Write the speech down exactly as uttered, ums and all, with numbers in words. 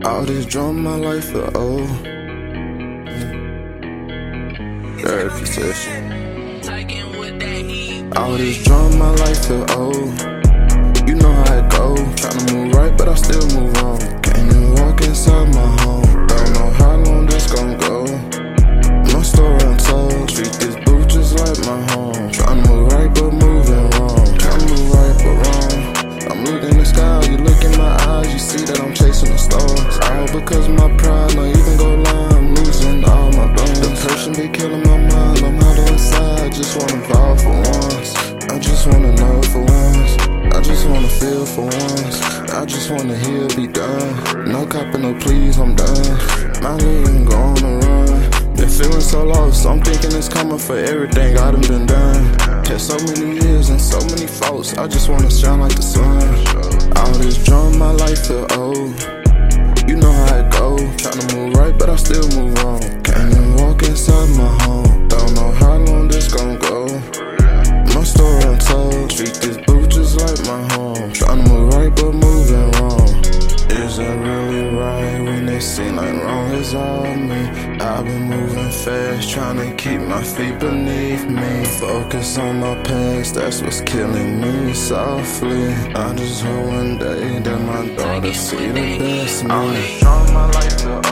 All this drama, my life feel old. Therapy session. All this drama, my life feel old. You know how it go. Tryna move right, but I still move wrong. Can't even walk inside my home. Don't know how long this gon' go. No story untold. Treat this booth just like my home. Tryna move right, but moving wrong. Tryna move right, but wrong. I'm looking in the sky, you look in my eyes, you see that I'm chasing the stars. All because of my pride, not even go lie, I'm losing all my bones. Depression be killing my mind, I'm out inside, just wanna fall for once. I just wanna know for once, I just wanna feel for once. I just wanna heal, be done. No copping, no please, I'm done. My leaving, go on the run. Been feeling so lost, I'm thinking it's coming for everything I done been done. Had so many years and so many faults, I just wanna shine like the sun. All this drama, my life feel old. You know how it go. Tryna move right, but I still move wrong. Can't even walk inside my home. Don't know how long this gon' go. My story untold. Treat this booth just like my home. Tryna move right, but moving wrong. Is that really right when they seem like wrong is all me? I've been moving fast, tryna keep my feet beneath me. Focus on my past, that's what's killing me softly. I just hope one day that my daughter see the best in me. All this drama, my life feel